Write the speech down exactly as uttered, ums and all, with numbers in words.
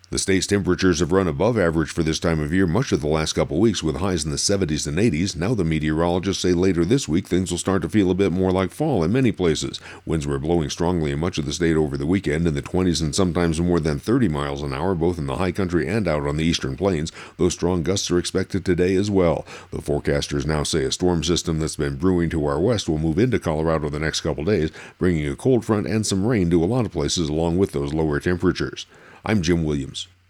The state's temperatures have run above average for this time of year much of the last couple weeks, with highs in the seventies and eighties. Now the meteorologists say later this week things will start to feel a bit more like fall in many places. Winds were blowing strongly in much of the state over the weekend in the twenties and sometimes more than thirty miles an hour, both in the high country and out on the eastern plains. Those strong gusts are expected today as well. The forecasters now say a storm system that's been brewing to our west will move into Colorado the next couple days, bringing a cold front and some rain to a lot of places along with those lower temperatures. I'm Jim Williams.